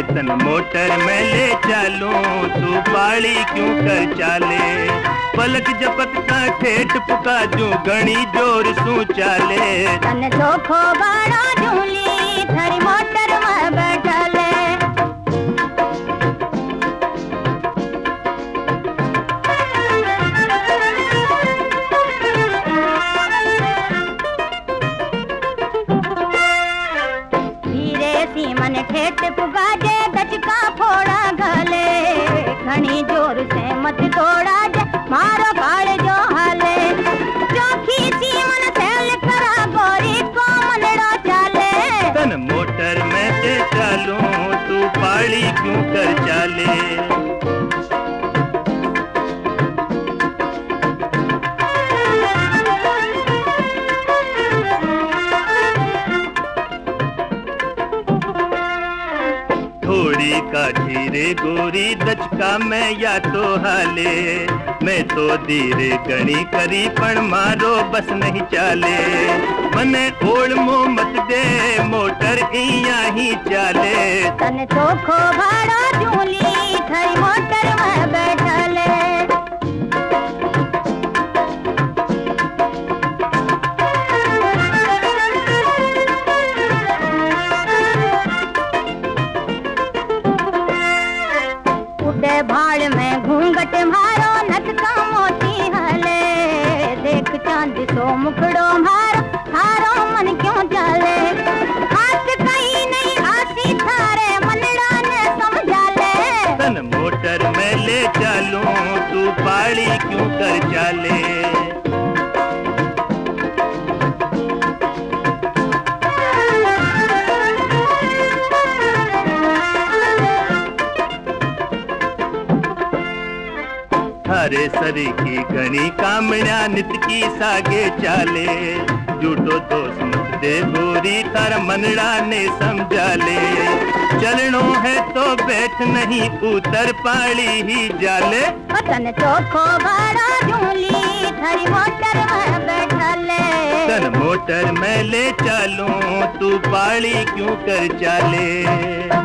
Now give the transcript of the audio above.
तन मोटर में ले चालूं, तू पाली क्यों कर चाले। पलक झपकता ठेठ पुका जूं घणी जोर सू चाले। तन चोखो बड़ा झूली थारी मोटर में बैठले। मन ठेठ पुगा जे दचका फोड़ा गले। घनी जोर से मत तोड़ा जे मारो बाल जो हाले। चौखी सी मन सेल करा गोरी को मनड़ा चाले। तन मोटर में से चालूं, तू पाली क्यों कर चाले। थोड़ी काठी रे गोरी दचका में या तो हाले। मैं तो धीरे घणी करी पण मारो बस नहीं चाले। मने ओढ़ मुँह मत दे मोटर इया ही चाले। तन चोखो भाड़ा झूली थारी मोटर में बैठले। भाड़ में घूंघट मारो नटका मोती हले। देख चांद सो मुखड़ो मारो थारो मन क्यों चले। हाथ कहीं नहीं आसी थारे मनड़ा ने समझा ले। तन मोटर में ले चालूं, तू पाली क्यों कर चाले। थारे सरी की घनी कामण्या नित की सागे चाले। झूठो दोष मत दे गोरी थारा मनड़ा ने समझा ले। चलनो है तो बैठ नहीं उतर पाली ही जाले। तन चोखो बड़ा झूली थारी मोटर में बैठले। तन मोटर में ले चालूं, तू पाली क्यों कर चाले।